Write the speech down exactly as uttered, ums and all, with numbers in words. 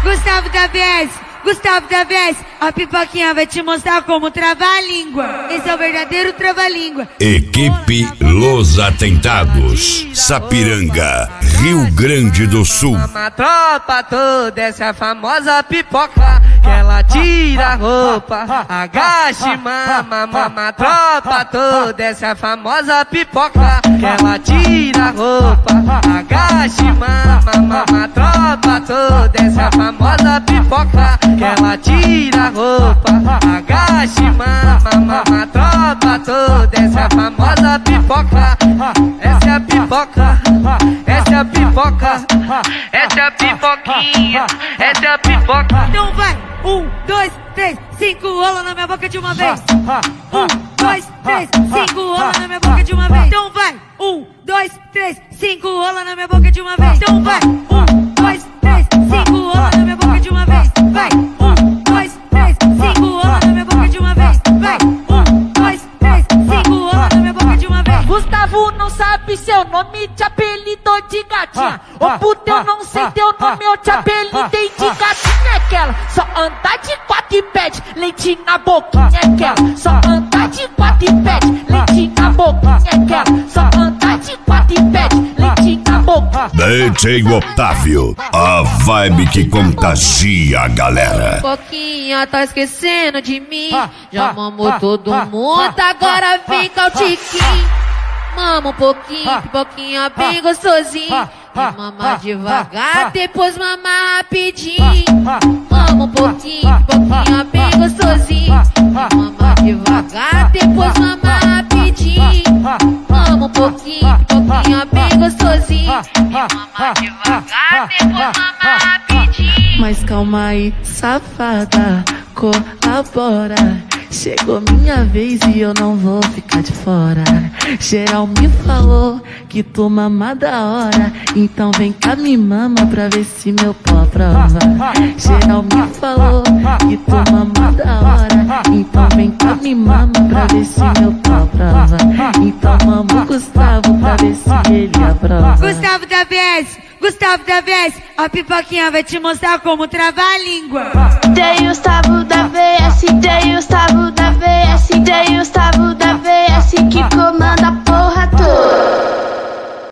Gustavo da V S, Gustavo da V S, a pipoquinha vai te mostrar como travar a língua. Esse é o verdadeiro trava-língua. Equipe Los Atentados, Sapiranga, Rio Grande do Sul. A tropa toda, essa é a famosa pipoca, que ela tira a roupa, agacha e mama, mama. A tropa toda, essa é a famosa pipoca, que ela tira a roupa, agacha e mama, mama. A tropa toda, essa é a famosa pipoca, que ela tira a roupa, agacha e mama, mama. A tropa toda, essa é a famosa pipoca. Essa é a pipoca, essa é a pipoca, essa é a pipoquinha, essa é a pipoca. Então vai, um, dois, três, cinco, rola na minha boca de uma vez. Um, dois, três, cinco, rola na minha boca de uma vez. Então vai, um, dois, três, cinco, rola na minha boca de uma vez. Então vai, um, dois, três, cinco, rola na minha boca de uma vez. Vai, um, dois, três, cinco, rola na minha boca de uma vez. Vai, um, dois, três, cinco, rola na minha boca de uma vez. Gustavo não sabe seu nome, te apelidou de gatinha. Ô puta, eu não sei teu nome, eu te apelidei de gatinha. Aquela só anda de quatro e pede leite na boquinha. Aquela só anda de quatro e pede leite na boquinha. Aquela só anda de quatro e pede leite na boquinha. D J Otávio, a vibe que contagia a galera. Pouquinha tá esquecendo de mim, já mamou todo mundo, agora vem cá o tiquinho. Mama um pouquinho, pipoquinha bem gostosinho. E mama devagar, depois mama rapidinho. Mama um pouquinho, pipoquinha bem gostosinho. E mama devagar, depois mama rapidinho. Mama um pouquinho, pipoquinha bem gostosinho. E mama devagar, depois mama rapidinho. Mas calma aí, safada, colabora. Chegou minha vez e eu não vou ficar de fora. Geral me falou que tu mama da hora, então vem cá me mama pra ver se meu pó prova. Geral me falou que tu mama da hora, então vem cá me mama pra ver se meu pó prova. Então mama o Gustavo pra ver se ele aprova. Gustavo da V S, Gustavo da V S, a pipoquinha vai te mostrar como travar a língua. D J Gustavo da V S, D J Gustavo da V S, D J Gustavo